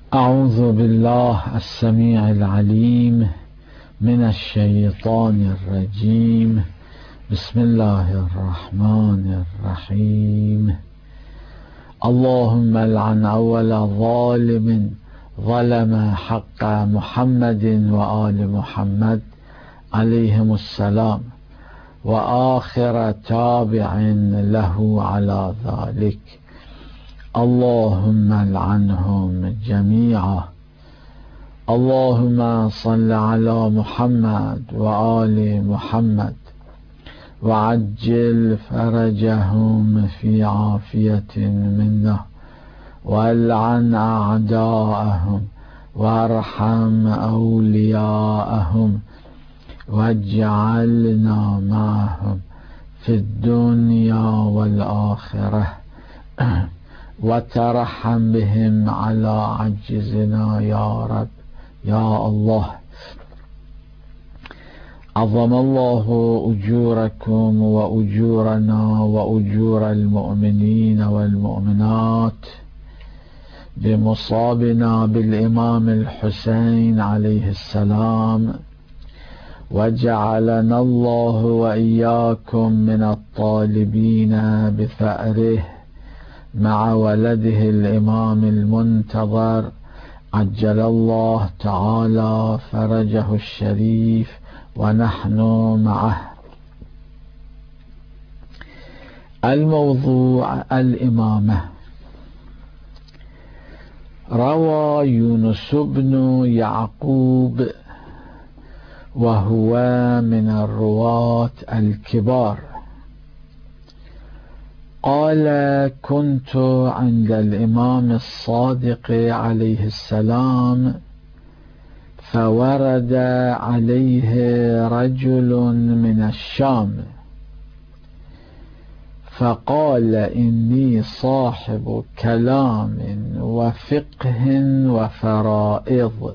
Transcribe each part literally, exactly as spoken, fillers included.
أعوذ بالله السميع العليم من الشيطان الرجيم. بسم الله الرحمن الرحيم. اللهم لعن أول ظالم ظلم حق محمد وآل محمد عليهم السلام، وآخر تابع له على ذلك. اللهم لعنهم جميعا. اللهم صل على محمد وآل محمد وعجل فرجهم في عافية منا، والعن أعداءهم وارحم أولياءهم، واجعلنا معهم في الدنيا والآخرة، وترحم بهم على عجزنا يا رب يا الله. عظم الله أجوركم وأجورنا وأجور المؤمنين والمؤمنات بمصابنا بالإمام الحسين عليه السلام، وجعلنا الله وإياكم من الطالبين بثأره مع ولده الإمام المنتظر عجل الله تعالى فرجه الشريف ونحن معه. الموضوع الإمامة. روى يونس بن يعقوب وهو من الرواة الكبار قال: كنت عند الإمام الصادق عليه السلام، فورد عليه رجل من الشام فقال: إني صاحب كلام وفقه وفرائض،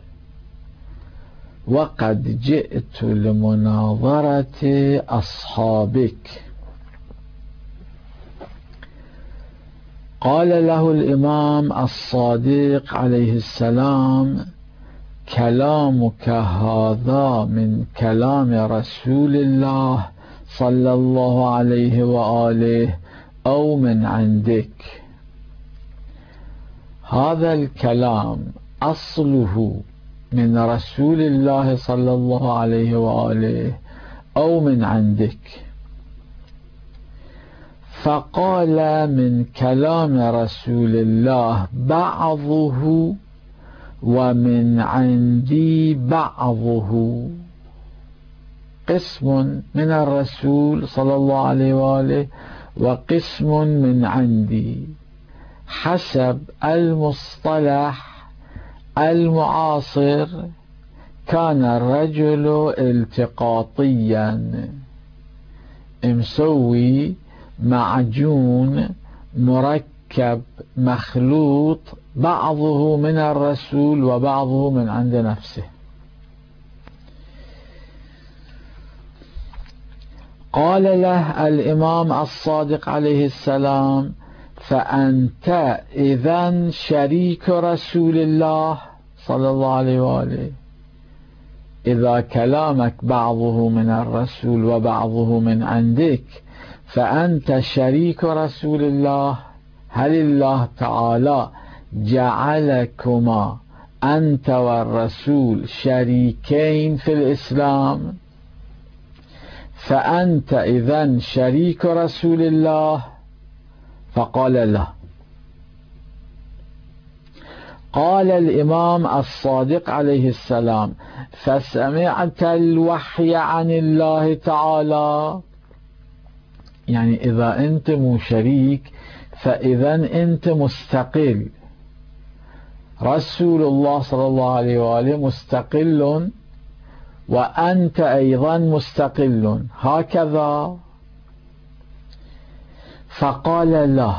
وقد جئت لمناظرة أصحابك. قال له الإمام الصادق عليه السلام: كلامك هذا من كلام رسول الله صلى الله عليه وآله أو من عندك؟ هذا الكلام أصله من رسول الله صلى الله عليه وآله أو من عندك؟ فقال: من كلام رسول الله بعضه، ومن عندي بعضه. قسم من الرسول صلى الله عليه وآله وقسم من عندي، حسب المصطلح المعاصر. كان الرجل التقاطيا، مسوي معجون مركب مخلوط، بعضه من الرسول وبعضه من عند نفسه. قال له الإمام الصادق عليه السلام: فأنت إذن شريك رسول الله صلى الله عليه وآله. إذا كلامك بعضه من الرسول وبعضه من عندك، فأنت شريك رسول الله. هل الله تعالى جعلكما أنت والرسول شريكين في الإسلام؟ فأنت إذن شريك رسول الله؟ فقال لا. قال الإمام الصادق عليه السلام: فسمعت الوحي عن الله تعالى. يعني إذا أنت مو شريك، فإذا أنت مستقل. رسول الله صلى الله عليه وآله مستقل، وأنت أيضا مستقل، هكذا. فقال لا.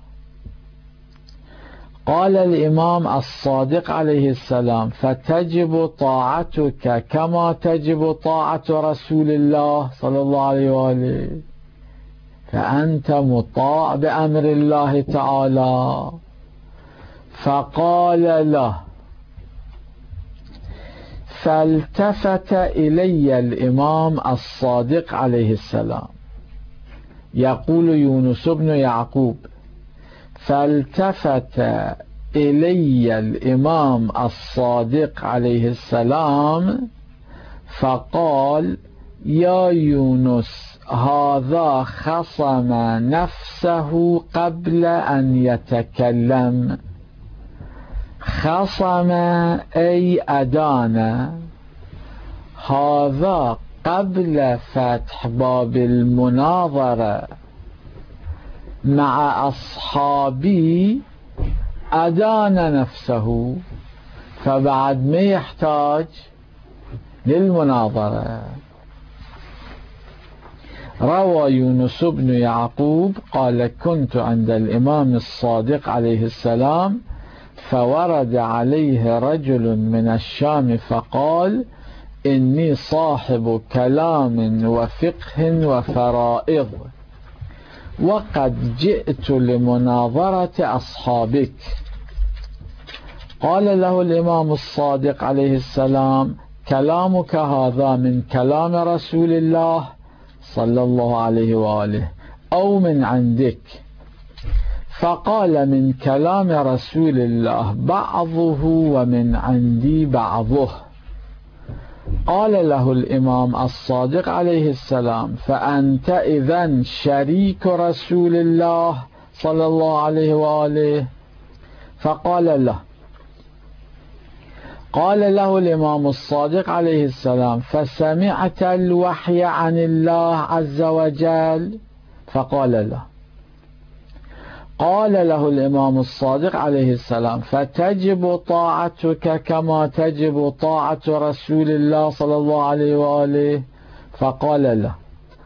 قال الإمام الصادق عليه السلام: فتجب طاعتك كما تجب طاعة رسول الله صلى الله عليه وآله، فأنت مطاع بأمر الله تعالى. فقال له: فالتفت إلي الإمام الصادق عليه السلام، يقول يونس بن يعقوب: فالتفت إلي الإمام الصادق عليه السلام فقال: يا يونس، هذا خصم نفسه قبل أن يتكلم. خصم أي أدان، هذا قبل فتح باب المناظرة مع أصحابي أدان نفسه، فبعد ما يحتاج للمناظرة. روى يونس بن يعقوب قال: كنت عند الإمام الصادق عليه السلام فورد عليه رجل من الشام فقال: إني صاحب كلام وفقه وفرائض، وقد جئت لمناظرة أصحابك. قال له الإمام الصادق عليه السلام: كلامك هذا من كلام رسول الله صلى الله عليه وآله أو من عندك؟ فقال: من كلام رسول الله بعضه ومن عندي بعضه. قال له الإمام الصادق عليه السلام: فأنت إذن شريك رسول الله صلى الله عليه وآله؟ فقال له. قال له الإمام الصادق عليه السلام: فسمعت الوحي عن الله عز وجل؟ فقال له. قال له الإمام الصادق عليه السلام: فتجب طاعتك كما تجب طاعة رسول الله صلى الله عليه وآله؟ فقال له.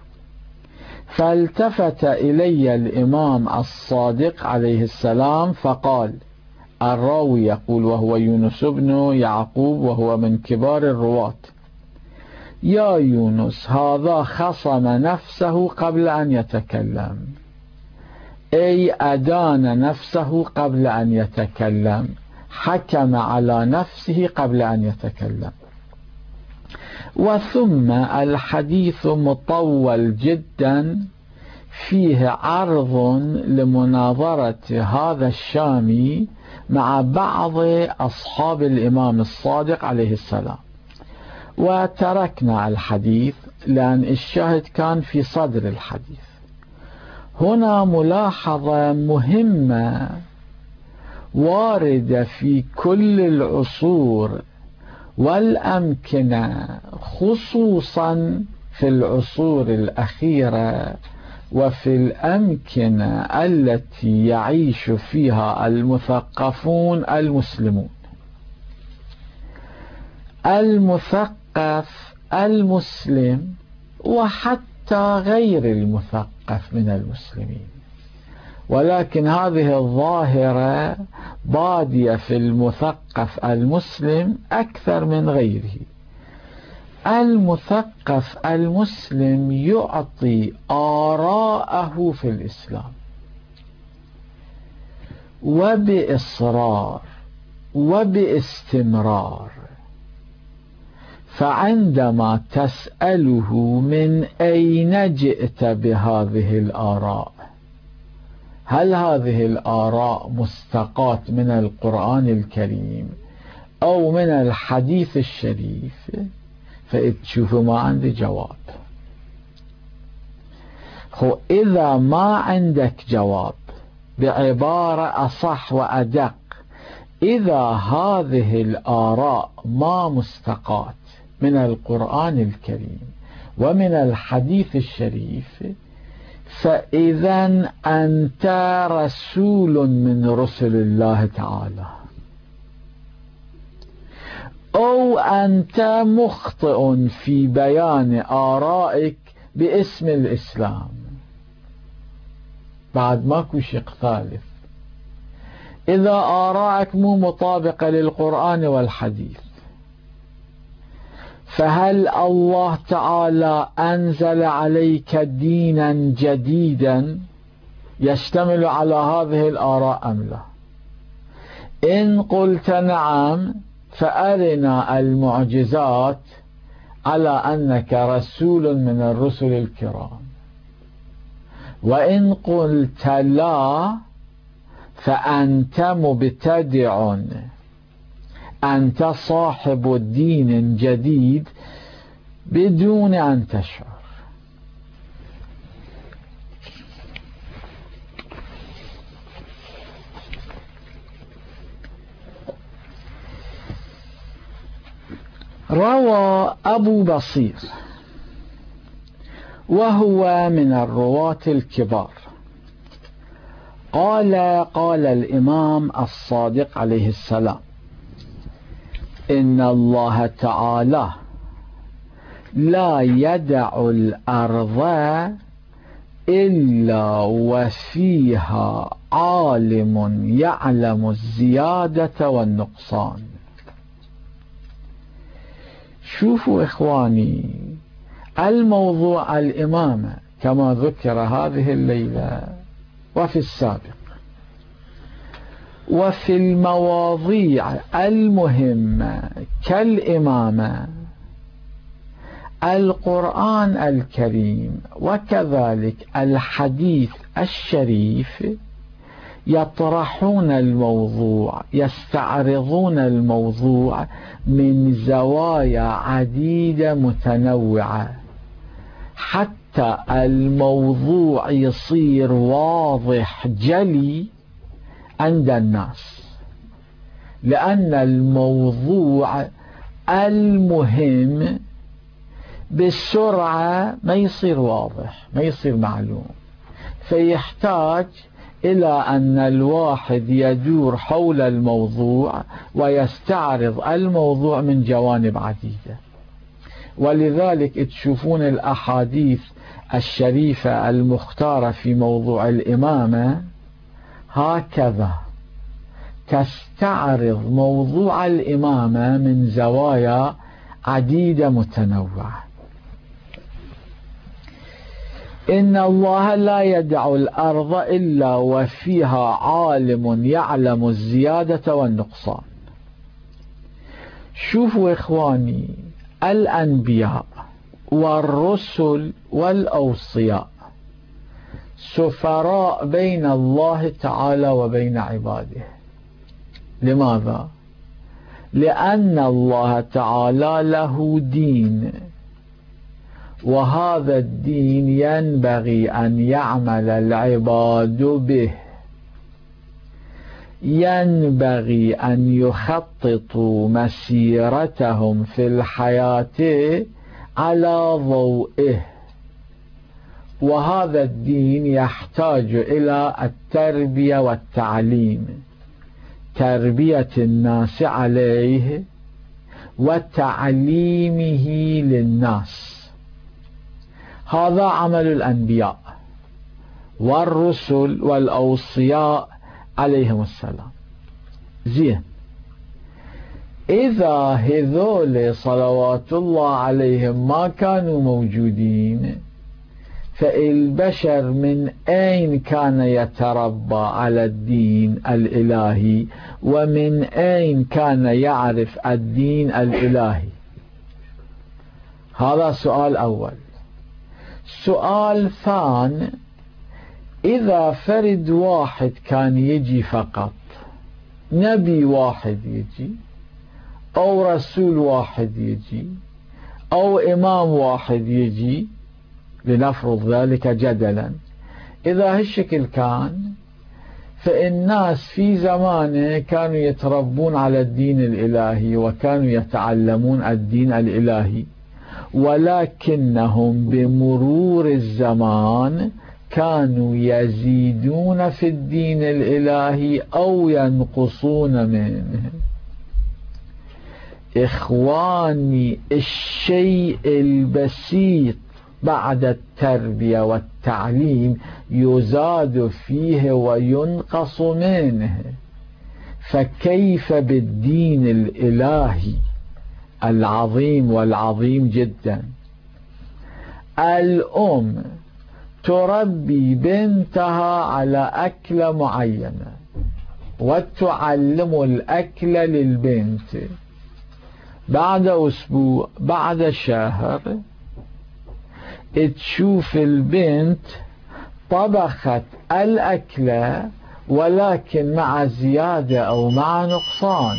فالتفت إلي الإمام الصادق عليه السلام فقال، الراوي يقول وهو يونس بن يعقوب وهو من كبار الرواة: يا يونس، هذا خصم نفسه قبل أن يتكلم، أي أدان نفسه قبل أن يتكلم، حكم على نفسه قبل أن يتكلم. وثم الحديث مطول جدا فيه عرض لمناظرة هذا الشامي مع بعض أصحاب الإمام الصادق عليه السلام، وتركنا الحديث لأن الشاهد كان في صدر الحديث. هنا ملاحظة مهمة واردة في كل العصور والأمكنة، خصوصا في العصور الأخيرة وفي الأمكنة التي يعيش فيها المثقفون المسلمون. المثقف المسلم وحتى غير المثقف من المسلمين، ولكن هذه الظاهرة بادية في المثقف المسلم أكثر من غيره. المثقف المسلم يعطي آراءه في الإسلام وبإصرار وباستمرار، فعندما تسأله من أين جئت بهذه الآراء، هل هذه الآراء مستقاة من القرآن الكريم أو من الحديث الشريف، فتشوفوا ما عندي جواب. خو إذا ما عندك جواب، بعبارة أصح وأدق، إذا هذه الآراء ما مستقاة من القرآن الكريم ومن الحديث الشريف، فإذا أنت رسول من رسل الله تعالى، أو أنت مخطئ في بيان آرائك باسم الإسلام. بعد ماكو شيء ثالث. إذا آرائك مو مطابقة للقرآن والحديث، فهل الله تعالى أنزل عليك دينا جديدا يشتمل على هذه الآراء أم لا؟ إن قلت نعم، فأرنا المعجزات على أنك رسول من الرسل الكرام، وإن قلت لا فأنت مبتدع، أنت صاحب دين جديد بدون أن تشعر. روى أبو بصير وهو من الرواة الكبار قال قال الإمام الصادق عليه السلام: إن الله تعالى لا يدع الأرض إلا وفيها عالم يعلم الزيادة والنقصان. شوفوا إخواني، الموضوع الإمامة كما ذكر هذه الليلة وفي السابق، وفي المواضيع المهمة كالإمامة القرآن الكريم وكذلك الحديث الشريف يطرحون الموضوع، يستعرضون الموضوع من زوايا عديدة متنوعة حتى الموضوع يصير واضح جلي عند الناس، لأن الموضوع المهم بالسرعة ما يصير واضح، ما يصير معلوم، فيحتاج إلى أن الواحد يدور حول الموضوع ويستعرض الموضوع من جوانب عديدة. ولذلك تشوفون الأحاديث الشريفة المختارة في موضوع الإمامة هكذا تستعرض موضوع الإمامة من زوايا عديدة متنوعة. إن الله لا يدع الأرض إلا وفيها عالم يعلم الزيادة والنقصان. شوفوا إخواني، الأنبياء والرسل والأوصياء سفراء بين الله تعالى وبين عباده. لماذا؟ لأن الله تعالى له دين، وهذا الدين ينبغي أن يعمل العباد به، ينبغي أن يخططوا مسيرتهم في الحياة على ضوئه، وهذا الدين يحتاج إلى التربية والتعليم، تربية الناس عليه وتعليمه للناس. هذا عمل الأنبياء والرسل والأوصياء عليهم السلام. زين، إذا هذول صلوات الله عليهم ما كانوا موجودين، فالبشر من أين كان يتربى على الدين الإلهي، ومن أين كان يعرف الدين الإلهي؟ هذا سؤال أول. سؤال ثاني، إذا فرد واحد كان يجي فقط، نبي واحد يجي أو رسول واحد يجي أو إمام واحد يجي، لنفرض ذلك جدلا، إذا هالشكل كان، فالناس في زمانه كانوا يتربون على الدين الإلهي وكانوا يتعلمون الدين الإلهي، ولكنهم بمرور الزمان كانوا يزيدون في الدين الإلهي أو ينقصون منه. إخواني، الشيء البسيط بعد التربية والتعليم يزاد فيه وينقص منه، فكيف بالدين الإلهي العظيم والعظيم جدا؟ الأم تربي بنتها على أكلة معينة وتعلم الأكل للبنت، بعد أسبوع بعد شهر تشوف البنت طبخت الأكلة ولكن مع زيادة أو مع نقصان،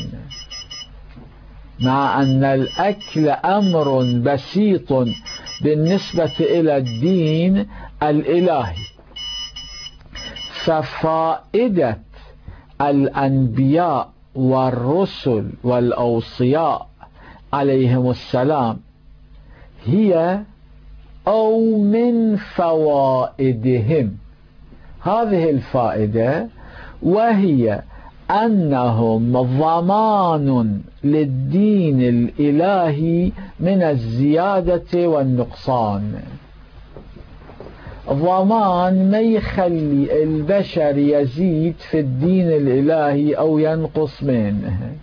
مع أن الأكل أمر بسيط بالنسبة إلى الدين الإلهي. ففائدة الأنبياء والرسل والأوصياء عليهم السلام هي أو من فوائدهم هذه الفائدة، وهي أنهم ضمان للدين الإلهي من الزيادة والنقصان. ضمان ما يخلي البشر يزيد في الدين الإلهي أو ينقص منه.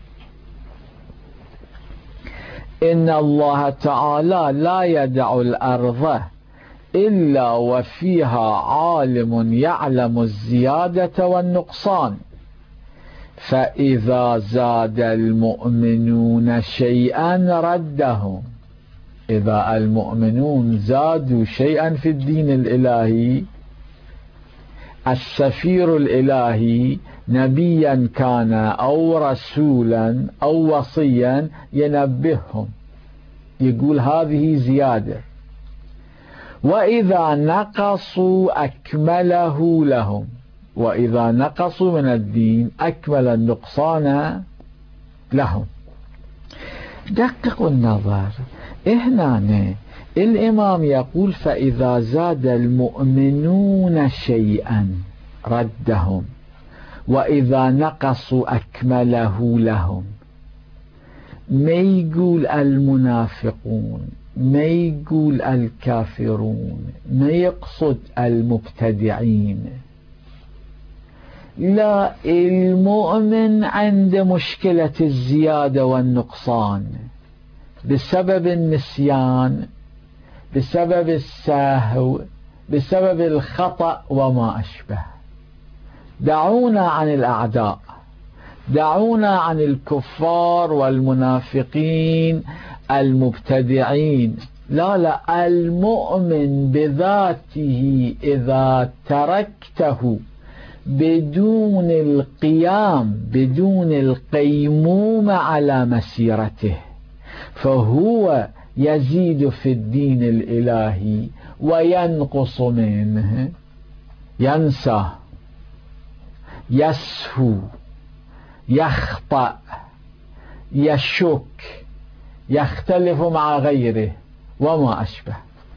إن الله تعالى لا يدع الأرض إلا وفيها عالم يعلم الزيادة والنقصان، فإذا زاد المؤمنون شيئا ردهم. إذا المؤمنون زادوا شيئا في الدين الإلهي، السفير الإلهي نبيا كان أو رسولا أو وصيا ينبههم، يقول هذه زيادة. وإذا نقصوا أكمله لهم، وإذا نقصوا من الدين أكمل النقصان لهم. دققوا النظر هنا، الإمام يقول فإذا زاد المؤمنون شيئا ردهم، وإذا نقصوا أكمله لهم. ما يقول المنافقون، ما يقول الكافرون، ما يقصد المبتدعين. لا، المؤمن عند مشكلة الزيادة والنقصان بسبب النسيان، بسبب السهو، بسبب الخطأ وما أشبه. دعونا عن الأعداء، دعونا عن الكفار والمنافقين المبتدعين. لا لا، المؤمن بذاته إذا تركته بدون القيام، بدون القيمومة على مسيرته، فهو يزيد في الدين الإلهي وينقص منه، ينسى، يسهو، يخطأ، يشك، يختلف مع غيره وما أشبه.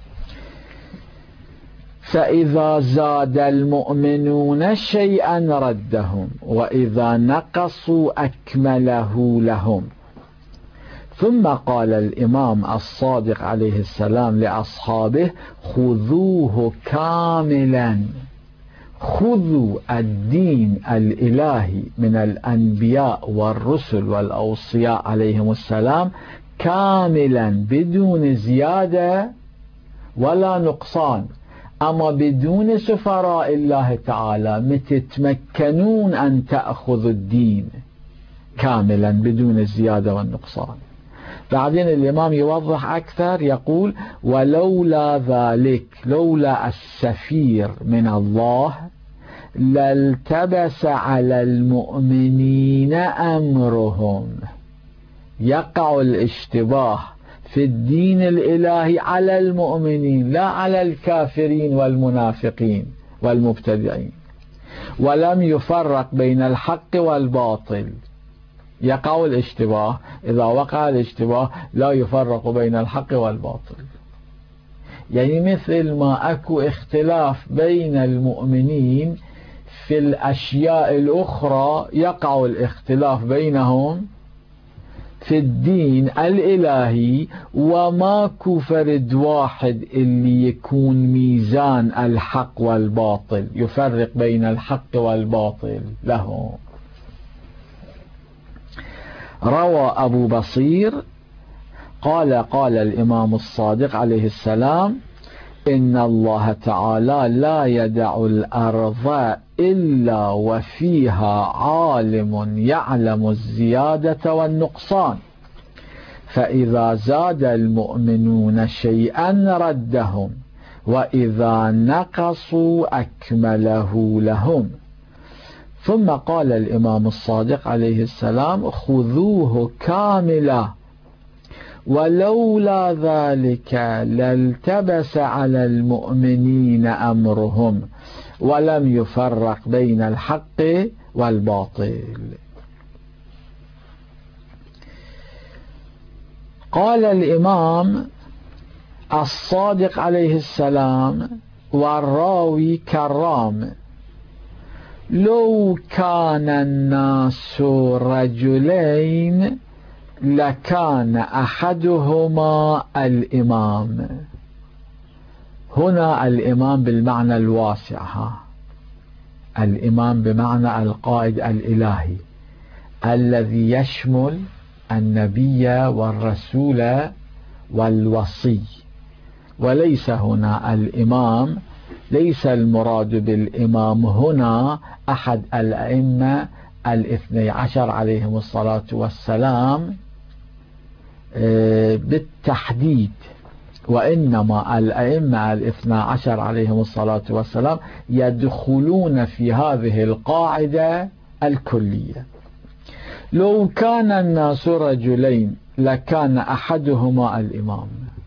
فإذا زاد المؤمنون شيئا ردهم، وإذا نقصوا أكمله لهم. ثم قال الإمام الصادق عليه السلام لأصحابه: خذوه كاملا. خذوا الدين الإلهي من الأنبياء والرسل والأوصياء عليهم السلام كاملا بدون زيادة ولا نقصان. أما بدون سفراء الله تعالى متتمكنون أن تأخذوا الدين كاملا بدون الزيادة والنقصان. بعدين الإمام يوضح أكثر، يقول: ولولا ذلك، لولا السفير من الله لالتبس على المؤمنين أمرهم. يقع الاشتباه في الدين الإلهي على المؤمنين، لا على الكافرين والمنافقين والمبتدعين. ولم يفرق بين الحق والباطل. يقع الاشتباه، إذا وقع الاشتباه لا يفرق بين الحق والباطل. يعني مثل ما أكو اختلاف بين المؤمنين في الأشياء الأخرى، يقع الاختلاف بينهم في الدين الإلهي. وماكو فرد واحد اللي يكون ميزان الحق والباطل، يفرق بين الحق والباطل له. روى أبو بصير قال: قال الإمام الصادق عليه السلام: إن الله تعالى لا يدع الأرض إلا وفيها عالم يعلم الزيادة والنقصان، فإذا زاد المؤمنون شيئا ردهم، وإذا نقصوا أكمله لهم. ثم قال الإمام الصادق عليه السلام: خذوه كاملا، ولولا ذلك لالتبس على المؤمنين أمرهم، ولم يفرق بين الحق والباطل. قال الإمام الصادق عليه السلام والراوي كرام: لو كان الناس رجلين لكان أحدهما الإمام. هنا الإمام بالمعنى الواسع، الإمام بمعنى القائد الإلهي الذي يشمل النبي والرسول والوصي، وليس هنا الإمام، ليس المراد بالإمام هنا أحد الأئمة الاثني عشر عليهم الصلاة والسلام بالتحديد، وإنما الأئمة الاثنى عشر عليهم الصلاة والسلام يدخلون في هذه القاعدة الكلية. لو كان الناس رجلين لكان أحدهما الإمام.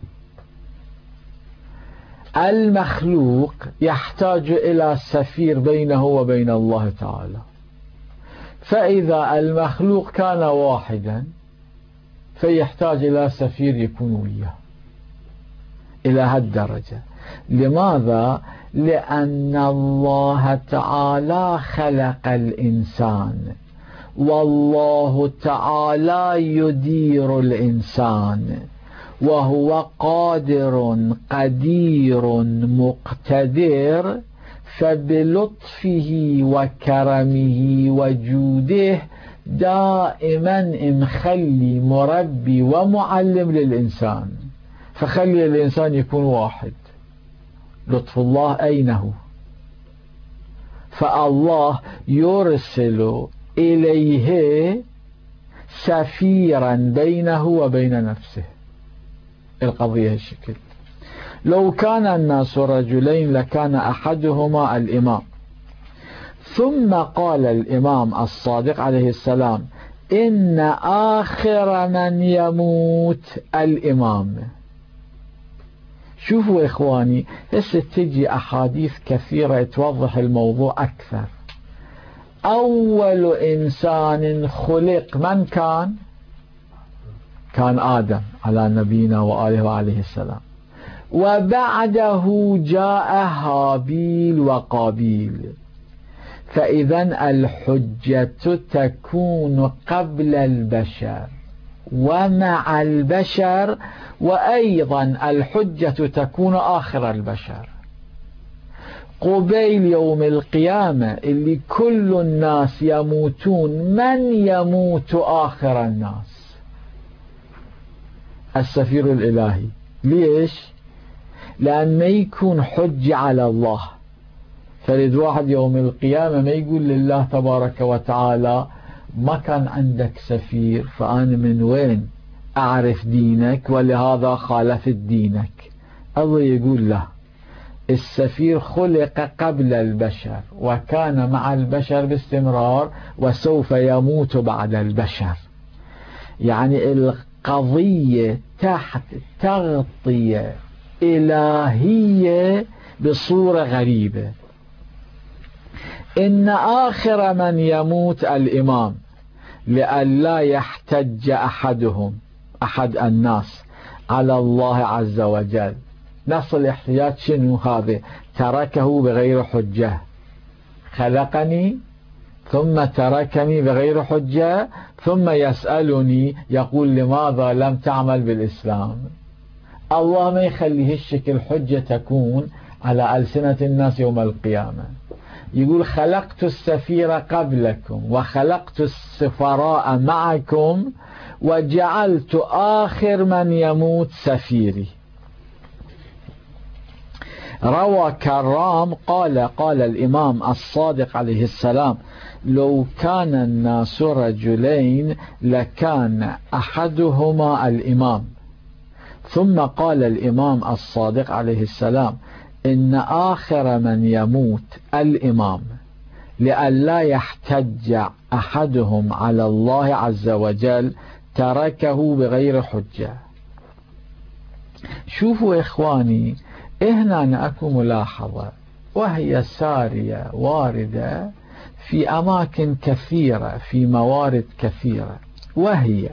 المخلوق يحتاج إلى سفير بينه وبين الله تعالى، فإذا المخلوق كان واحدا فيحتاج إلى سفير يكون وياه إلى هالدرجة. لماذا؟ لأن الله تعالى خلق الإنسان، والله تعالى يدير الإنسان، وهو قادر قدير مقتدر، فبلطفه وكرمه وجوده دائما مخلي مربي ومعلم للإنسان، فخلي الإنسان يكون واحد. لطف الله أين هو؟ فالله يرسل إليه سفيرا بينه وبين نفسه. القضية الشكل: لو كان الناس رجلين لكان أحدهما الإمام. ثم قال الإمام الصادق عليه السلام: إن آخر من يموت الإمام. شوفوا إخواني، هسه تجي أحاديث كثيرة توضح الموضوع أكثر. أول إنسان خلق من كان؟ كان آدم على نبينا وآله وعليه السلام، وبعده جاء هابيل وقابيل. فإذا الحجة تكون قبل البشر ومع البشر، وأيضا الحجة تكون آخر البشر. قبيل يوم القيامة اللي كل الناس يموتون، من يموت آخر الناس؟ السفير الإلهي. ليش؟ لأن ما يكون حجة على الله. فرد واحد يوم القيامة ما يقول لله تبارك وتعالى: ما كان عندك سفير، فأنا من وين أعرف دينك ولهذا خالفت دينك. الله يقول له: السفير خلق قبل البشر وكان مع البشر باستمرار، وسوف يموت بعد البشر. يعني القضية تحت تغطية إلهية بصورة غريبة. إن آخر من يموت الإمام، لئلا يحتج أحدهم أحد الناس على الله عز وجل. نص الاحتجاج شنو هذا؟ تركه بغير حجة، خلقني ثم تركني بغير حجة، ثم يسألني يقول: لماذا لم تعمل بالإسلام؟ الله ما يخليه الشكل حجة تكون على ألسنة الناس يوم القيامة. يقول: خلقت السفير قبلكم وخلقت السفراء معكم وجعلت آخر من يموت سفيري. روى كرام قال قال الإمام الصادق عليه السلام: لو كان الناس رجلين لكان أحدهما الإمام. ثم قال الإمام الصادق عليه السلام: إن آخر من يموت الإمام، لئلا يحتج أحدهم على الله عز وجل تركه بغير حجة. شوفوا إخواني، هنا أكو ملاحظة وهي سارية واردة في أماكن كثيرة، في موارد كثيرة، وهي: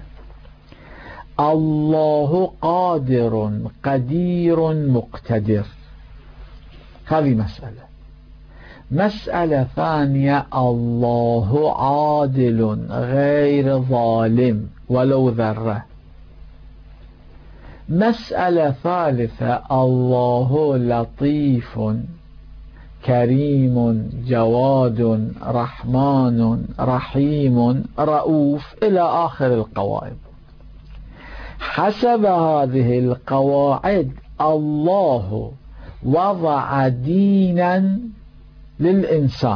الله قادر قدير مقتدر. هذه مسألة. مسألة ثانية: الله عادل غير ظالم ولو ذرة. مسألة ثالثة: الله لطيف كريم جواد رحمن رحيم رؤوف، إلى آخر القواعد. حسب هذه القواعد الله وضع دينا للإنسان،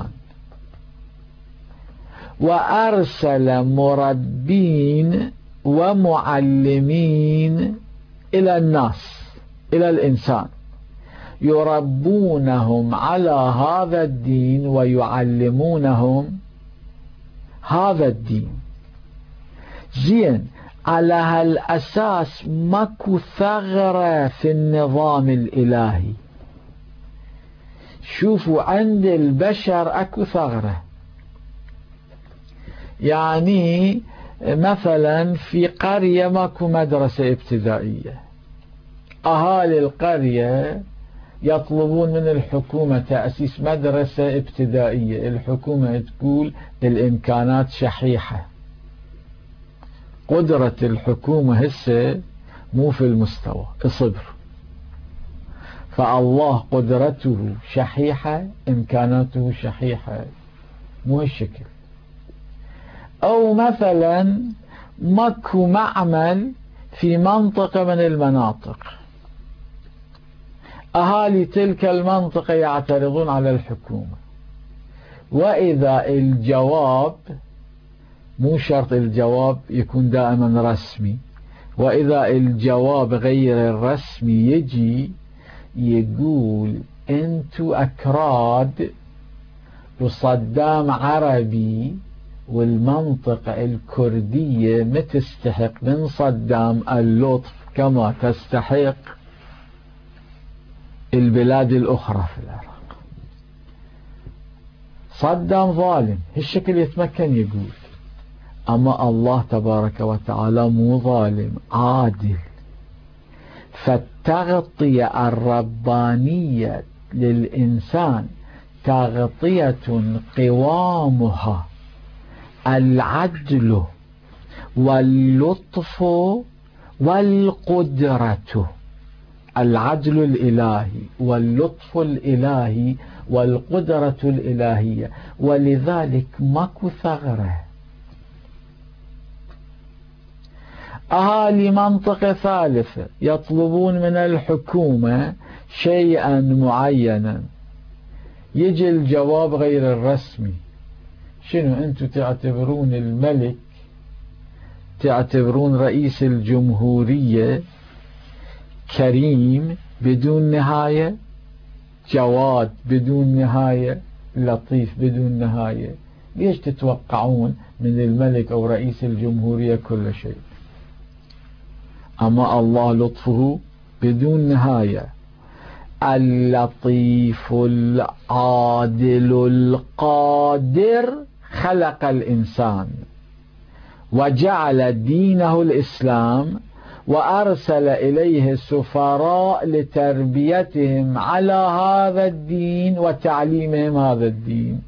وأرسل مربين ومعلمين إلى الناس، إلى الإنسان، يربونهم على هذا الدين ويعلمونهم هذا الدين. زين، على هالأساس ماكو ثغرة في النظام الإلهي. شوفوا، عند البشر اكو ثغرة. يعني مثلا في قرية ماكو مدرسة ابتدائية، أهالي القرية يطلبون من الحكومة تأسيس مدرسة ابتدائية. الحكومة تقول الإمكانات شحيحة، قدرة الحكومة هسه مو في المستوى، اصبر. فالله قدرته شحيحة، إمكاناته شحيحة، مو هالشكل. أو مثلا ماكو معمل في منطقة من المناطق، أهالي تلك المنطقة يعترضون على الحكومة، وإذا الجواب، مو شرط الجواب يكون دائما رسمي، وإذا الجواب غير الرسمي يجي يقول انتو أكراد وصدام عربي، والمنطقة الكردية ما تستحق من صدام اللطف كما تستحق البلاد الأخرى في العراق. صدام ظالم، هالشكل يتمكن يقول. أما الله تبارك وتعالى مو ظالم، عادل. فالتغطية الربانية للإنسان تغطية قوامها العدل واللطف والقدرة. العدل الإلهي واللطف الإلهي والقدرة الإلهية، ولذلك ماكو ثغرة. أهالي منطقة ثالثة يطلبون من الحكومة شيئا معينا، يجي الجواب غير الرسمي. شنو أنتم تعتبرون الملك، تعتبرون رئيس الجمهورية كريم بدون نهاية، جواد بدون نهاية، لطيف بدون نهاية؟ ليش تتوقعون من الملك أو رئيس الجمهورية كل شيء؟ أما الله لطفه بدون نهاية. اللطيف العادل القادر خلق الإنسان وجعل دينه الإسلام، وأرسل إليه السفراء لتربيتهم على هذا الدين وتعليمهم هذا الدين.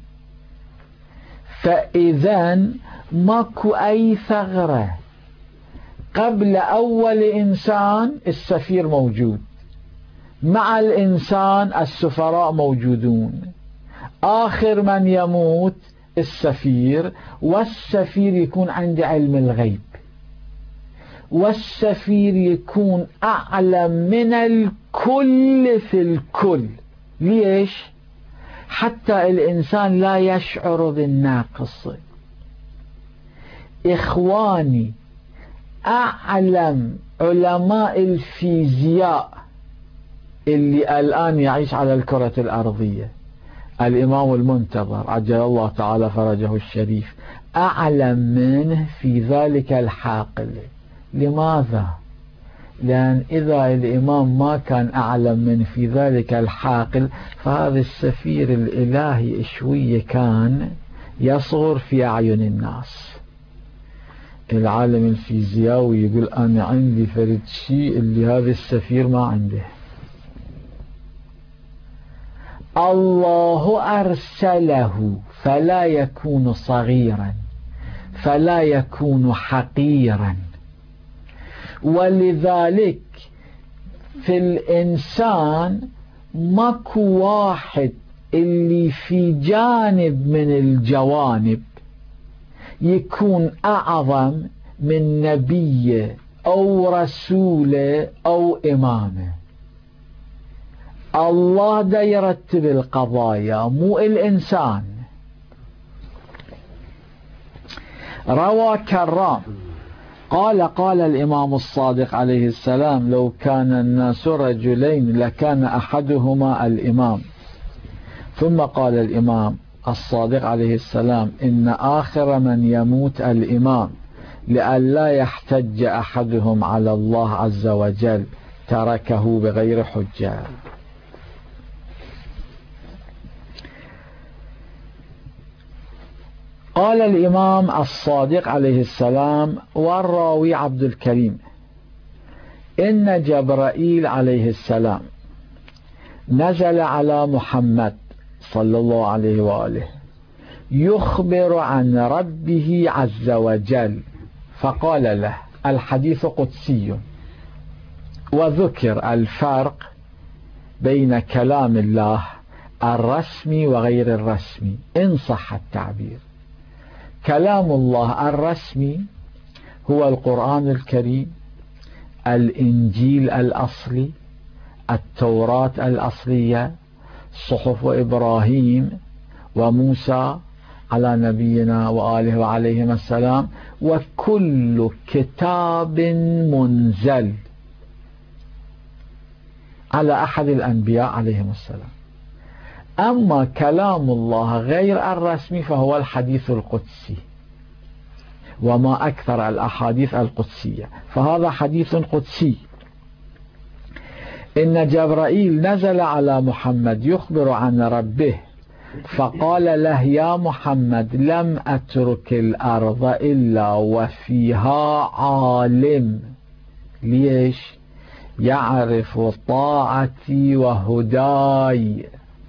فإذن ماكو أي ثغرة. قبل أول إنسان السفير موجود، مع الإنسان السفراء موجودون، آخر من يموت السفير، والسفير يكون عند علم الغيب، والسفير يكون أعلم من الكل في الكل. ليش؟ حتى الإنسان لا يشعر بالناقص. إخواني، أعلم علماء الفيزياء اللي الآن يعيش على الكرة الأرضية، الإمام المنتظر عجل الله تعالى فرجه الشريف، أعلم منه في ذلك الحاقل. لماذا؟ لأن إذا الإمام ما كان أعلم من في ذلك الحاقل، فهذا السفير الإلهي شوية كان يصغر في أعين الناس. العالم الفيزيائي يقول أنا عندي فرد شيء اللي هذا السفير ما عنده. الله أرسله فلا يكون صغيرا، فلا يكون حقيرا. ولذلك في الإنسان ماكو واحد اللي في جانب من الجوانب يكون أعظم من نبيه أو رسوله أو إمامه. الله دا يرتب القضايا مو الإنسان. روى كرام قال قال الإمام الصادق عليه السلام: لو كان الناس رجلين لكان أحدهما الإمام. ثم قال الإمام الصادق عليه السلام: إن آخر من يموت الإمام، لئلا يحتج أحدهم على الله عز وجل تركه بغير حجة. قال الإمام الصادق عليه السلام والراوي عبد الكريم: إن جبرائيل عليه السلام نزل على محمد صلى الله عليه وآله يخبر عن ربه عز وجل، فقال له: الحديث قدسي. وذكر الفرق بين كلام الله الرسمي وغير الرسمي إن صح التعبير. كلام الله الرسمي هو القرآن الكريم، الإنجيل الأصلي، التوراة الأصلية، صحف إبراهيم وموسى على نبينا وآله وعليهم السلام، وكل كتاب منزل على أحد الأنبياء عليهم السلام. أما كلام الله غير الرسمي فهو الحديث القدسي، وما أكثر الأحاديث القدسية، فهذا حديث قدسي. إن جبرائيل نزل على محمد يخبر عن ربه، فقال له: يا محمد، لم أترك الأرض إلا وفيها عالم. ليش؟ يعرف طاعتي وهداي.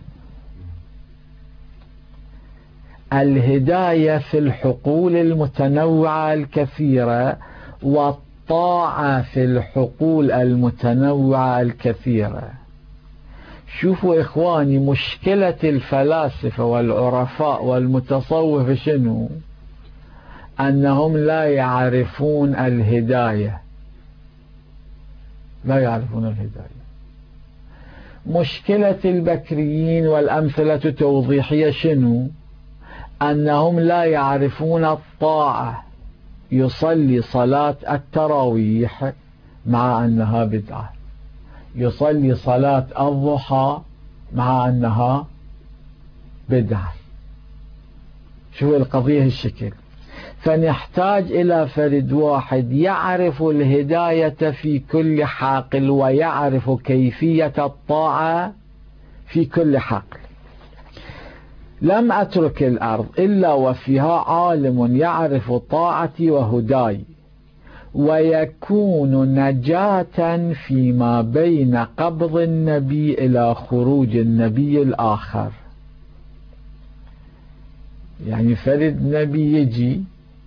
الهداية في الحقول المتنوعة الكثيرة، والطاعة في الحقول المتنوعة الكثيرة. شوفوا إخواني، مشكلة الفلاسفة والعرفاء والمتصوفة شنو؟ أنهم لا يعرفون الهداية، لا يعرفون الهداية. مشكلة البكريين والأمثلة توضيحية شنو؟ أنهم لا يعرفون الطاعة. يصلي صلاة التراويح مع أنها بدعة، يصلي صلاة الضحى مع أنها بدعة. شو القضية الشكل؟ فنحتاج إلى فرد واحد يعرف الهداية في كل حاقل، ويعرف كيفية الطاعة في كل حاقل. لم أترك الأرض إلا وفيها عالم يعرف طاعتي وهداي، ويكون نجاة فيما بين قبض النبي إلى خروج النبي الآخر. يعني فرد نبي يجي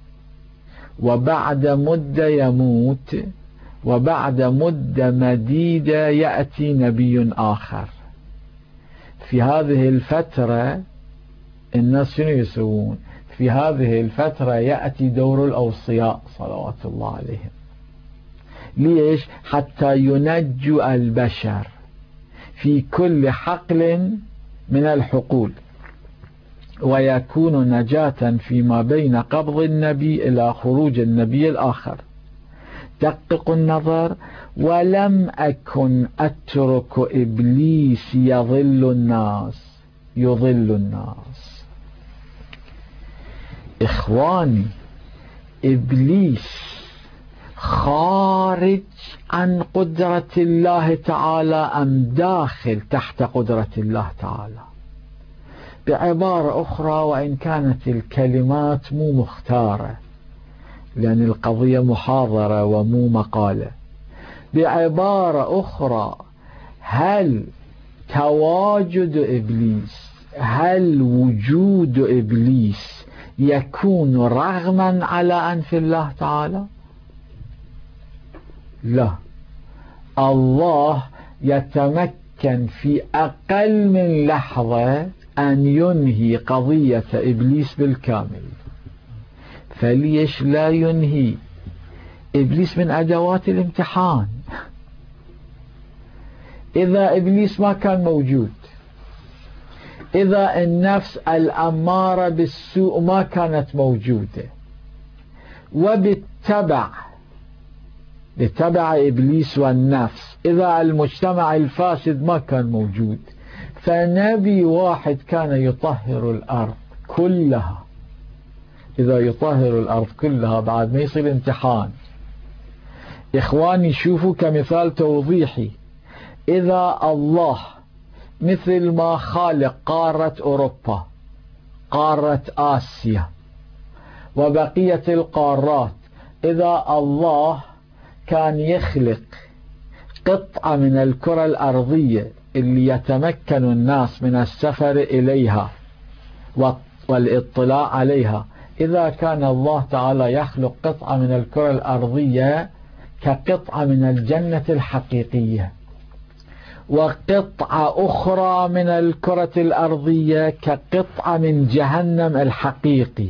وبعد مدة يموت، وبعد مدة مديدة يأتي نبي آخر. في هذه الفترة الناس شنو يسوون؟ في هذه الفترة يأتي دور الأوصياء صلوات الله عليهم. ليش؟ حتى ينجوا البشر. في كل حقل من الحقول، ويكون نجاة فيما بين قبض النبي إلى خروج النبي الآخر. دقق النظر: ولم أكن أترك إبليس يضل الناس يضل الناس. إخواني، إبليس خارج عن قدرة الله تعالى أم داخل تحت قدرة الله تعالى؟ بعبارة أخرى، وإن كانت الكلمات مو مختارة لأن القضية محاضرة ومو مقالة، بعبارة أخرى، هل تواجد إبليس، هل وجود إبليس يكون رغما على أنف الله تعالى؟ لا، الله يتمكن في أقل من لحظة أن ينهي قضية إبليس بالكامل. فليش لا ينهي؟ إبليس من أدوات الامتحان. إذا إبليس ما كان موجود، إذا النفس الأمارة بالسوء ما كانت موجودة، وبالتبع لتبع إبليس والنفس إذا المجتمع الفاسد ما كان موجود، فنبي واحد كان يطهر الأرض كلها. إذا يطهر الأرض كلها بعد ما يصير امتحان. إخواني، شوفوا كمثال توضيحي: إذا الله مثل ما خالق قارة أوروبا، قارة آسيا، وبقية القارات، إذا الله كان يخلق قطعة من الكرة الأرضية اللي يتمكن الناس من السفر إليها والاطلاع عليها، إذا كان الله تعالى يخلق قطعة من الكرة الأرضية كقطعة من الجنة الحقيقية، وقطعة أخرى من الكرة الأرضية كقطعة من جهنم الحقيقي،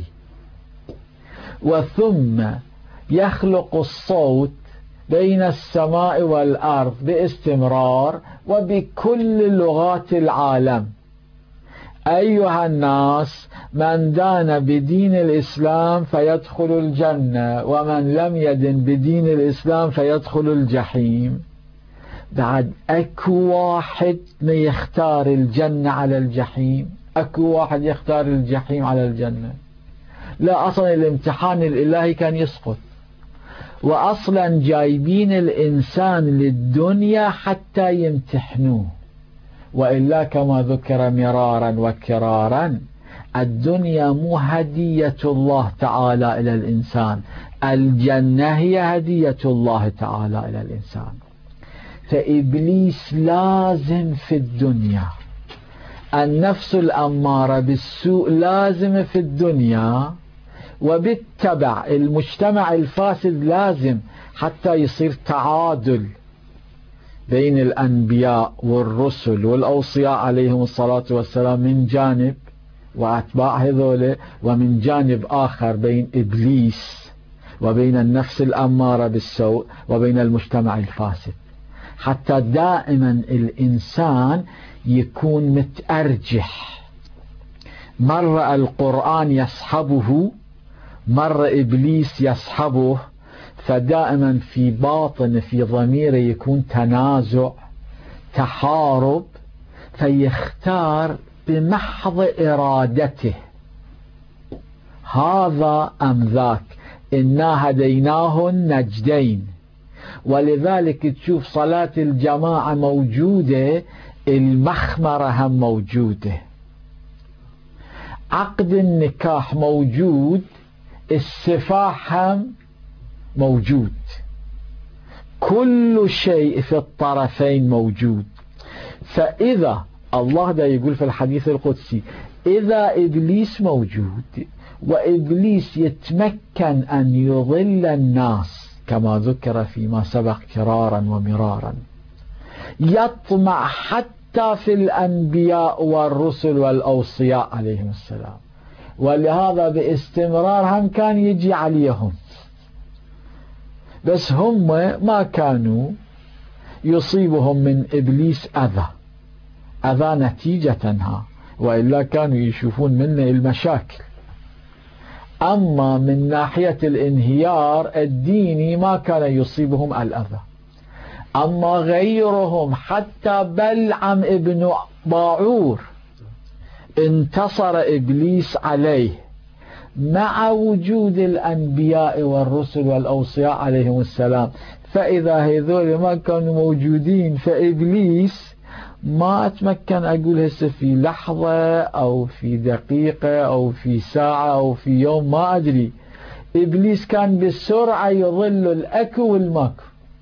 وثم يخلق الصوت بين السماء والأرض باستمرار وبكل لغات العالم: أيها الناس، من دان بدين الإسلام فيدخل الجنة، ومن لم يدن بدين الإسلام فيدخل الجحيم. بعد أكو واحد ما يختار الجنة على الجحيم؟ أكو واحد يختار الجحيم على الجنة؟ لا، أصلا الامتحان الإلهي كان يسقط. وأصلا جايبين الإنسان للدنيا حتى يمتحنوه، وإلا كما ذكر مرارا وكرارا الدنيا مو هدية الله تعالى إلى الإنسان، الجنة هي هدية الله تعالى إلى الإنسان. فإبليس لازم في الدنيا، النفس الأمارة بالسوء لازم في الدنيا، وبالتبع المجتمع الفاسد لازم حتى يصير تعادل بين الأنبياء والرسل والأوصياء عليهم الصلاة والسلام من جانب وأتباع هذول، ومن جانب آخر بين إبليس وبين النفس الأمارة بالسوء وبين المجتمع الفاسد، حتى دائما الإنسان يكون متأرجح. مرة القرآن يصحبه، مرة إبليس يصحبه، فدائما في باطن في ضميره يكون تنازع، تحارب، فيختار بمحض إرادته هذا أم ذاك، إنا هديناه النجدين. ولذلك تشوف صلاة الجماعة موجودة، المخمرة هم موجودة، عقد النكاح موجود، السفاح هم موجود، كل شيء في الطرفين موجود. فإذا الله دا يقول في الحديث القدسي: إذا إبليس موجود وإبليس يتمكن أن يضل الناس كما ذكر فيما سبق كرارا ومرارا، يطمع حتى في الأنبياء والرسل والأوصياء عليهم السلام، ولهذا باستمرار هم كان يجي عليهم، بس هم ما كانوا يصيبهم من إبليس أذى، أذى نتيجتها، وإلا كانوا يشوفون منا المشاكل. أما من ناحية الانهيار الديني ما كان يصيبهم الأذى. أما غيرهم حتى بلعم ابن باعور انتصر إبليس عليه مع وجود الأنبياء والرسل والأوصياء عليهم السلام، فإذا هذول ما كانوا موجودين فإبليس ما أتمكن أقول هسه في لحظة أو في دقيقة أو في ساعة أو في يوم ما أدري، إبليس كان بسرعة يظل الأكو والماكو.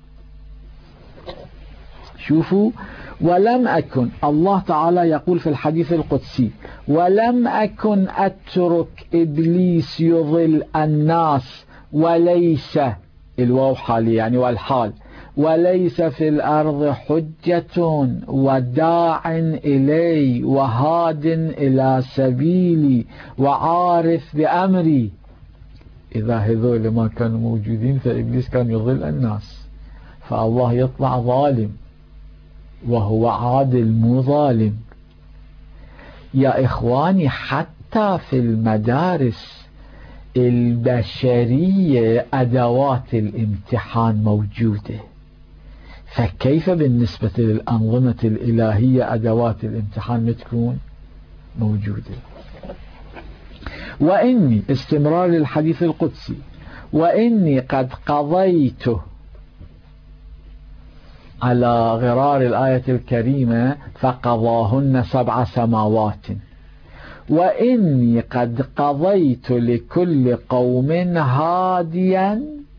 شوفوا، ولم أكن، الله تعالى يقول في الحديث القدسي: ولم أكن أترك إبليس يضل الناس وليس، الواو حالي يعني والحال، وليس في الأرض حجة وداع إلي وهاد إلى سبيلي وعارف بأمري. إذا هذول ما كانوا موجودين فإبليس كان يضل الناس، فالله يطلع ظالم وهو عادل مو ظالم. يا إخواني، حتى في المدارس البشرية أدوات الامتحان موجودة، فكيف بالنسبة للأنظمة الإلهية أدوات الامتحان ما تكون موجودة؟ وإني، استمرار الحديث القدسي، وإني قد قضيت على غرار الآية الكريمة فقضاهن سبع سماوات، وإني قد قضيت لكل قوم هاديا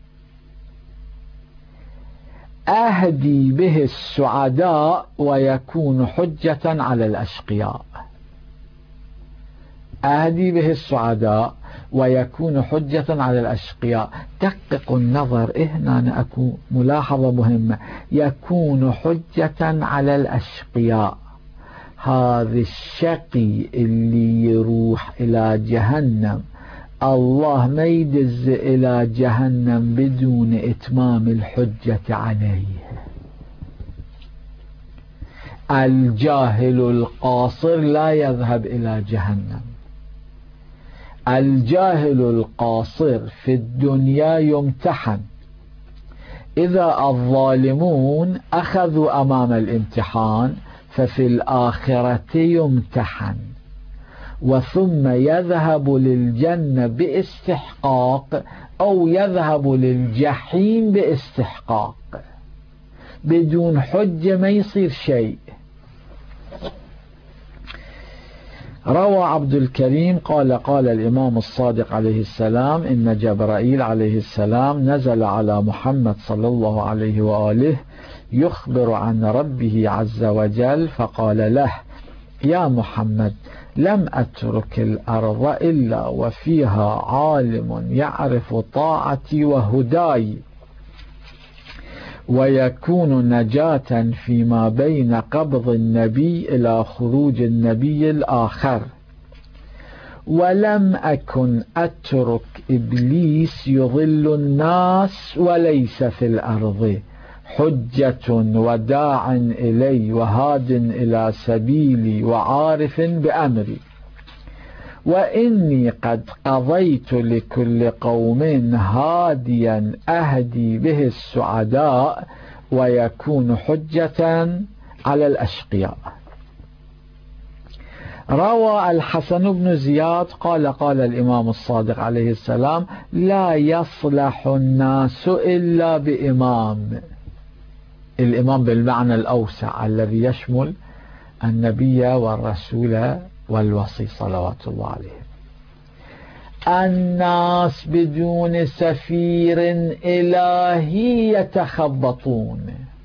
أهدي به السعداء ويكون حجة على الأشقياء. أهدي به السعداء ويكون حجة على الأشقياء. دققوا النظر، هنا أكو ملاحظة مهمة: يكون حجة على الأشقياء. هذا الشقي اللي يروح إلى جهنم الله ما يدز إلى جهنم بدون إتمام الحجة عليه. الجاهل القاصر لا يذهب إلى جهنم. الجاهل القاصر في الدنيا يمتحن، إذا الظالمون أخذوا أمام الامتحان ففي الآخرة يمتحن، وثم يذهب للجنة باستحقاق أو يذهب للجحيم باستحقاق، بدون حجة ما يصير شيء. روى عبد الكريم قال: قال الإمام الصادق عليه السلام: إن جبرائيل عليه السلام نزل على محمد صلى الله عليه وآله يخبر عن ربه عز وجل، فقال له: يا محمد، لم أترك الأرض إلا وفيها عالم يعرف طاعتي وهداي، ويكون نجاة فيما بين قبض النبي إلى خروج النبي الآخر، ولم أكن أترك إبليس يضل الناس وليس في الأرض حجة وداع إلي وهاد إلى سبيلي وعارف بأمري، وإني قد قضيت لكل قوم هاديا أهدي به السعداء ويكون حجة على الأشقياء. روى الحسن بن زياد قال: قال الإمام الصادق عليه السلام: لا يصلح الناس إلا بإمام. الإمام بالمعنى الأوسع الذي يشمل النبي والرسول والوصي صلوات الله عليه. الناس بدون سفير إلهي يتخبطون،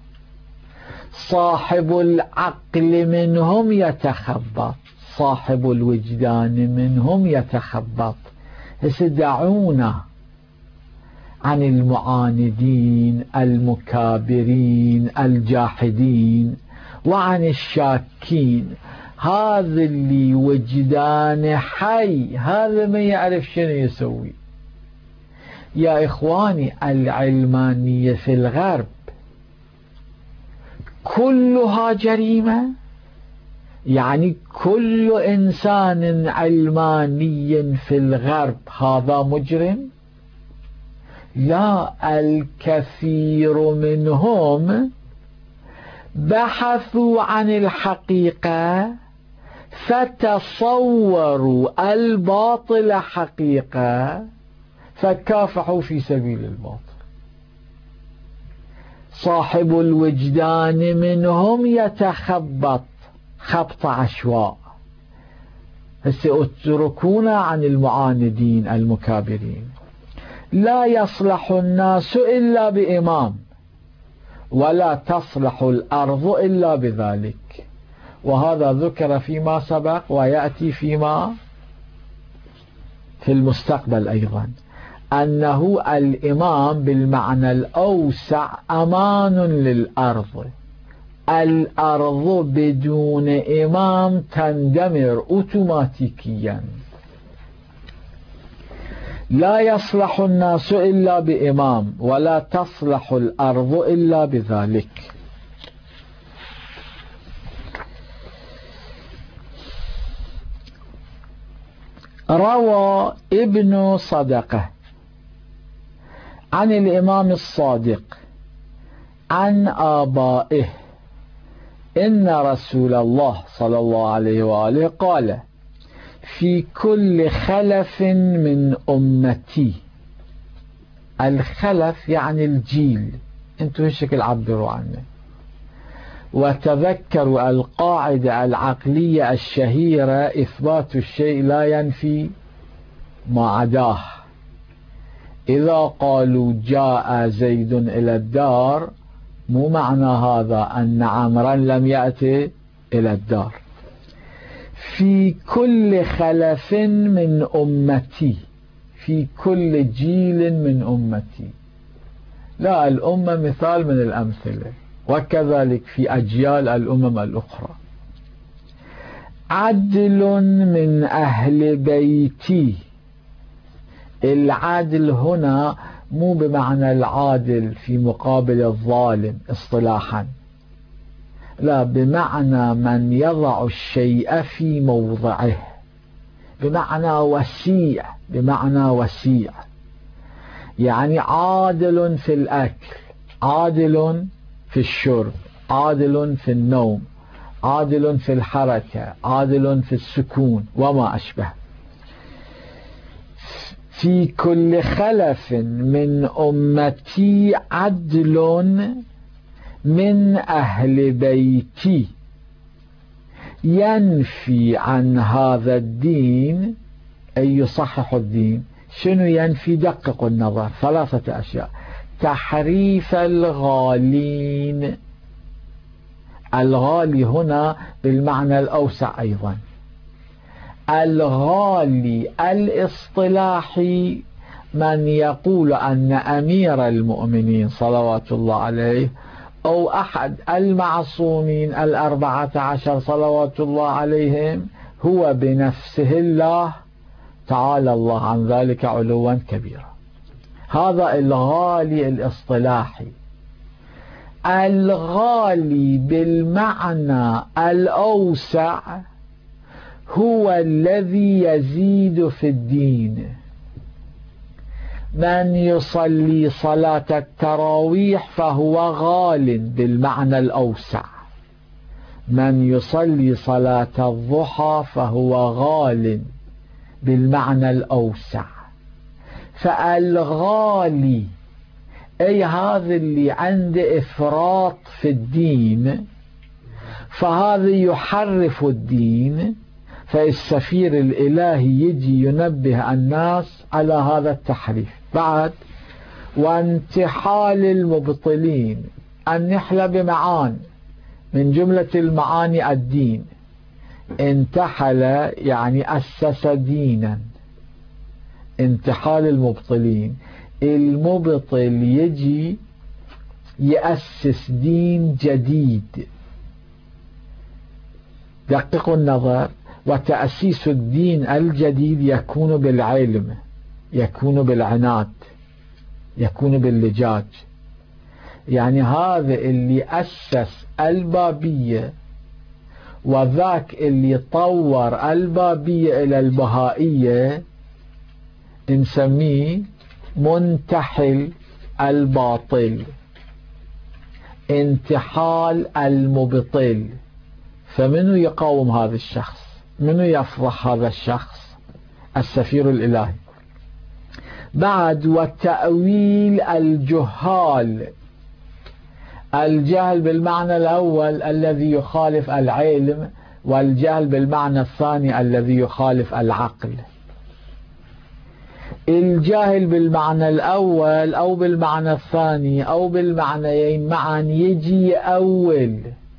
صاحب العقل منهم يتخبط، صاحب الوجدان منهم يتخبط. دعونا عن المعاندين المكابرين الجاحدين وعن الشاكين. هذا اللي وجدان حي، هذا ما يعرف شنو يسوي. يا إخواني، العلمانية في الغرب كلها جريمة، يعني كل إنسان علماني في الغرب هذا مجرم؟ لا، الكثير منهم بحثوا عن الحقيقة فتصوروا الباطل حقيقة فكافحوا في سبيل الباطل. صاحب الوجدان منهم يتخبط خبط عشواء. اتركونا عن المعاندين المكابرين. لا يصلح الناس إلا بإمام، ولا تصلح الأرض إلا بذلك. وهذا ذكر فيما سبق ويأتي فيما في المستقبل أيضا، أنه الإمام بالمعنى الأوسع أمان للأرض. الأرض بدون إمام تندمر أوتوماتيكيا. لا يصلح الناس إلا بإمام، ولا تصلح الأرض إلا بذلك. روى ابن صدقة عن الإمام الصادق عن آبائه إن رسول الله صلى الله عليه وآله قال: في كل خلف من أمتي. الخلف يعني الجيل، انتم هالشكل عبروا عنه. وتذكروا القاعدة العقلية الشهيرة: إثبات الشيء لا ينفي ما عداه. إذا قالوا جاء زيد إلى الدار، مو معنى هذا أن عمرا لم يأتي إلى الدار. في كل خلف من أمتي، في كل جيل من أمتي. لا، الأمة مثال من الأمثلة، وكذلك في أجيال الأمم الأخرى. عدل من أهل بيتي. العدل هنا مو بمعنى العادل في مقابل الظالم اصطلاحا، لا، بمعنى من يضع الشيء في موضعه، بمعنى وسيع، بمعنى وسيع. يعني عادل في الأكل، عادل في الشرب، عادل في النوم، عادل في الحركة، عادل في السكون وما أشبه. في كل خلف من أمتي عدل من أهل بيتي ينفي عن هذا الدين، أي يصحح الدين. شنو ينفي؟ دققوا النظر، ثلاثة أشياء: تحريف الغالين. الغالي هنا بالمعنى الأوسع أيضا. الغالي الاصطلاحي من يقول أن أمير المؤمنين صلوات الله عليه أو أحد المعصومين الأربعة عشر صلوات الله عليهم هو بنفسه الله، تعالى الله عن ذلك علوا كبيرا. هذا الغالي الاصطلاحي. الغالي بالمعنى الأوسع هو الذي يزيد في الدين. من يصلي صلاة التراويح فهو غال بالمعنى الأوسع. من يصلي صلاة الضحى فهو غال بالمعنى الأوسع. فالغالي أي هذا اللي عنده إفراط في الدين، فهذا يحرف الدين. فالسفير الإلهي يجي ينبه الناس على هذا التحريف. بعد: وانتحال المبطلين. النحلة بمعان، من جملة المعاني الدين. انتحل يعني أسس دينا. انتحال المبطلين، المبطل يجي يأسس دين جديد. دققوا النظر. وتأسيس الدين الجديد يكون بالعلم، يكون بالعناد، يكون باللجاج. يعني هذا اللي أسس البابية وذاك اللي طور البابية إلى البهائية نسميه منتحل الباطل، انتحال المبطل. فمنو يقاوم هذا الشخص؟ منو يفضح هذا الشخص؟ السفير الإلهي. بعد وتأويل الجهال، الجهل بالمعنى الأول الذي يخالف العلم، والجهل بالمعنى الثاني الذي يخالف العقل. الجاهل بالمعنى الأول أو بالمعنى الثاني أو بالمعنيين معا يجي يأول.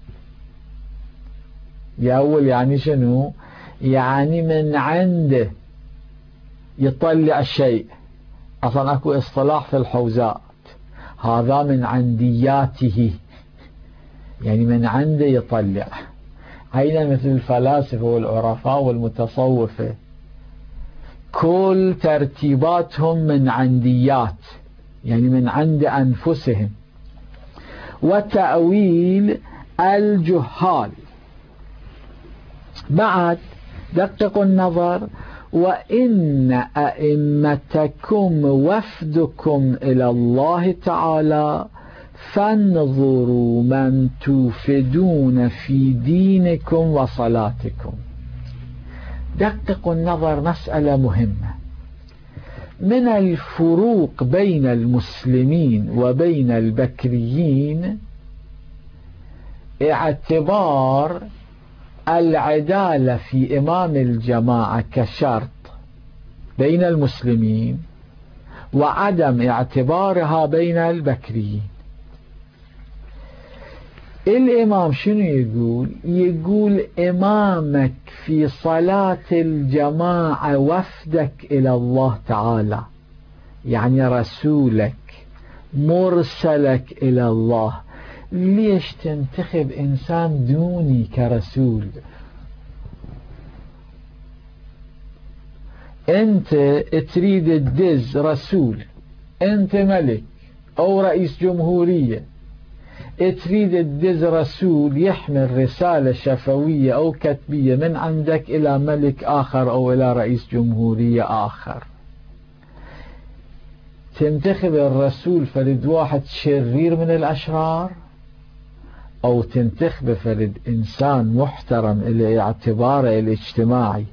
يأول يعني شنو؟ يعني من عنده يطلع الشيء. أصلا أكو اصطلاح في الحوزات، هذا من عندياته، يعني من عنده يطلع. أيضا مثل الفلاسفة والعرفاء والمتصوفة كل ترتيباتهم من عنديات، يعني من عند أنفسهم. وتأويل الجهال. بعد دققوا النظر: وإن أئمتكم وفدكم إلى الله تعالى فانظروا من توفدون في دينكم وصلاتكم. دققوا النظر، مسألة مهمة. من الفروق بين المسلمين وبين البكريين اعتبار العدالة في إمام الجماعة كشرط بين المسلمين، وعدم اعتبارها بين البكريين. الإمام شنو يقول؟ يقول إمامك في صلاة الجماعة وفدك إلى الله تعالى، يعني رسولك مرسلك إلى الله. ليش تنتخب إنسان دوني كرسول؟ أنت تريد تدز رسول، أنت ملك أو رئيس جمهورية، تريد تدز رسول يحمل رسالة شفوية أو كتبية من عندك إلى ملك آخر أو إلى رئيس جمهورية آخر. تنتخب الرسول فرد واحد شرير من الأشرار، أو تنتخب فرد إنسان محترم إلى اعتباره الاجتماعي؟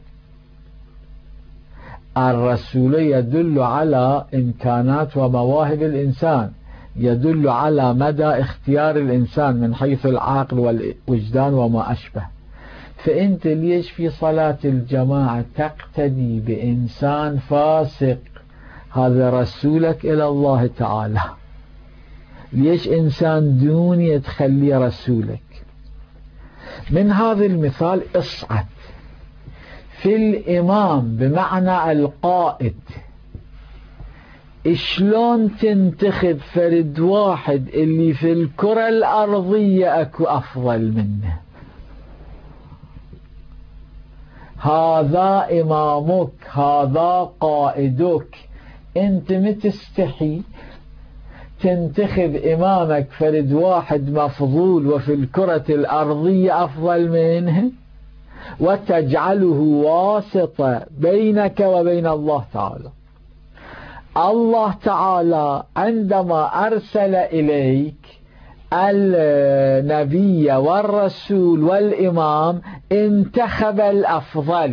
الرسول يدل على إمكانات ومواهب الإنسان، يدل على مدى اختيار الإنسان من حيث العقل والوجدان وما أشبه. فأنت ليش في صلاة الجماعة تقتدي بإنسان فاسق هذا رسولك إلى الله تعالى؟ ليش إنسان دوني تخليه رسولك؟ من هذا المثال اصعد في الإمام بمعنى القائد. شلون تنتخب فرد واحد اللي في الكرة الأرضية أكو أفضل منه؟ هذا إمامك، هذا قائدك، أنت متستحي تنتخب إمامك فرد واحد مفضول وفي الكرة الأرضية أفضل منه، وتجعله واسطة بينك وبين الله تعالى. الله تعالى عندما أرسل إليك النبي والرسول والإمام انتخب الأفضل،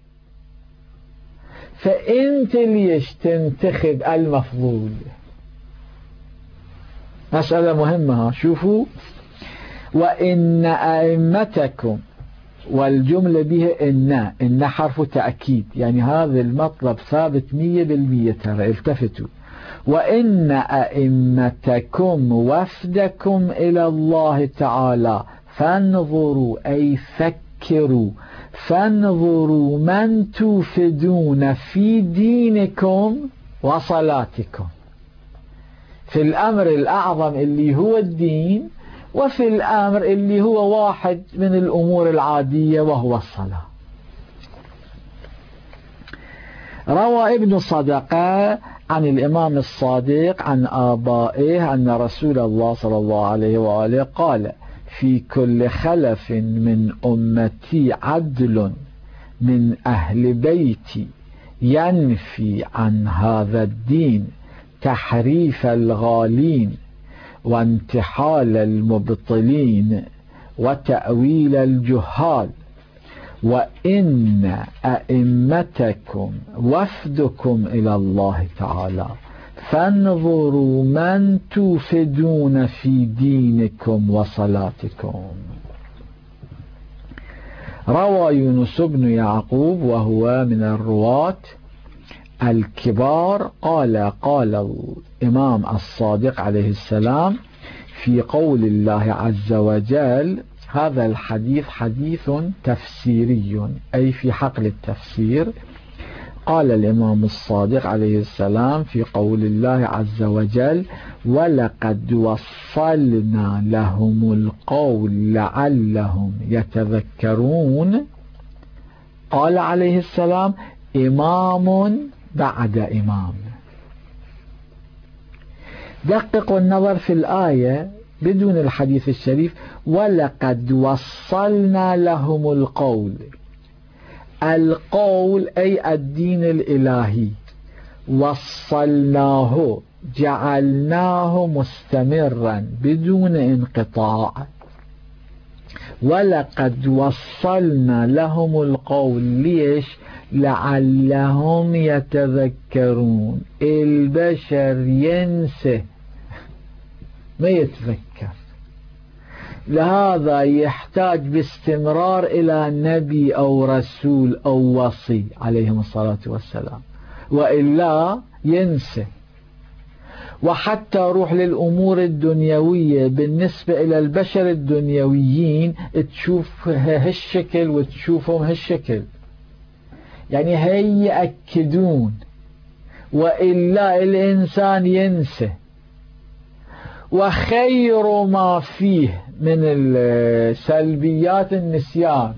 فأنت ليش تنتخب المفضول؟ مسألة مهمة. شوفوا: وإن أئمتكم، والجملة به إن إن حرف تأكيد، يعني هذا المطلب ثابت مية بالمية. ترى التفتوا: وإن أئمتكم وفدكم إلى الله تعالى فانظروا، أي فكروا، فانظروا من توفدون في دينكم وصلاتكم. في الأمر الأعظم اللي هو الدين، وفي الأمر اللي هو واحد من الأمور العادية وهو الصلاة. روى ابن صدقة عن الإمام الصادق عن آبائه أن رسول الله صلى الله عليه وآله قال: في كل خلف من أمتي عدل من أهل بيتي ينفي عن هذا الدين تحريف الغالين وانتحال المبطلين وتأويل الجهال، وإن أئمتكم وفدكم إلى الله تعالى، فانظروا من توفدون في دينكم وصلاتكم. روى يونس بن يعقوب وهو من الرواة الكبار قال قال الإمام الصادق عليه السلام في قول الله عز وجل، هذا الحديث حديث تفسيري أي في حقل التفسير. قال الإمام الصادق عليه السلام في قول الله عز وجل: ولقد وصلنا لهم القول لعلهم يتذكرون. قال عليه السلام: إمام بعد إمام. دققوا النظر في الآية بدون الحديث الشريف: ولقد وصلنا لهم القول. القول أي الدين الإلهي، وصلناه جعلناه مستمرا بدون انقطاع. ولقد وصلنا لهم القول، ليش؟ لعلهم يتذكرون. البشر ينسى ما يتذكر، لهذا يحتاج باستمرار إلى نبي أو رسول أو وصي عليهم الصلاة والسلام، وإلا ينسى. وحتى روح للأمور الدنيوية بالنسبة إلى البشر الدنيويين تشوف هالشكل وتشوفهم هالشكل، يعني هي يأكدون، وإلا الإنسان ينسى. وخير ما فيه من السلبيات النسيان،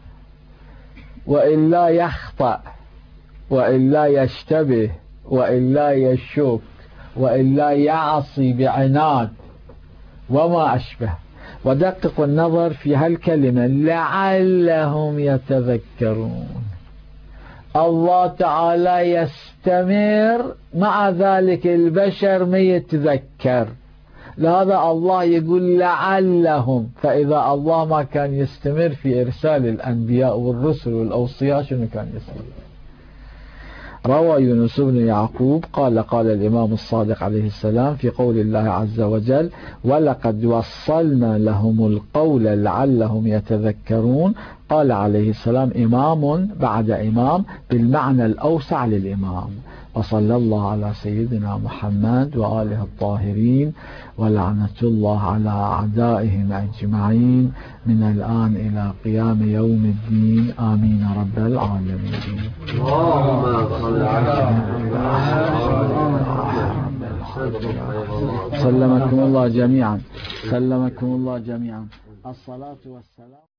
وإلا يخطأ، وإلا يشتبه، وإلا يشك، وإلا يعصي بعناد وما أشبه. ودقق النظر في هالكلمة لعلهم يتذكرون. الله تعالى يستمر، مع ذلك البشر ما يتذكر، لهذا الله يقول لعلهم. فإذا الله ما كان يستمر في إرسال الأنبياء والرسل والأوصياء شنو كان يصير؟ روى يونس بن يعقوب قال قال الإمام الصادق عليه السلام في قول الله عز وجل: ولقد وصلنا لهم القول لعلهم يتذكرون. قال عليه السلام: إمام بعد إمام، بالمعنى الأوسع للإمام. وصلى الله على سيدنا محمد وآله الطاهرين، ولعنة الله على أعدائهم أجمعين من الآن إلى قيام يوم الدين، آمين رب العالمين. اللهم صل على سلمكم الله جميعا، سلمكم الله جميعا. الصلاة والسلام.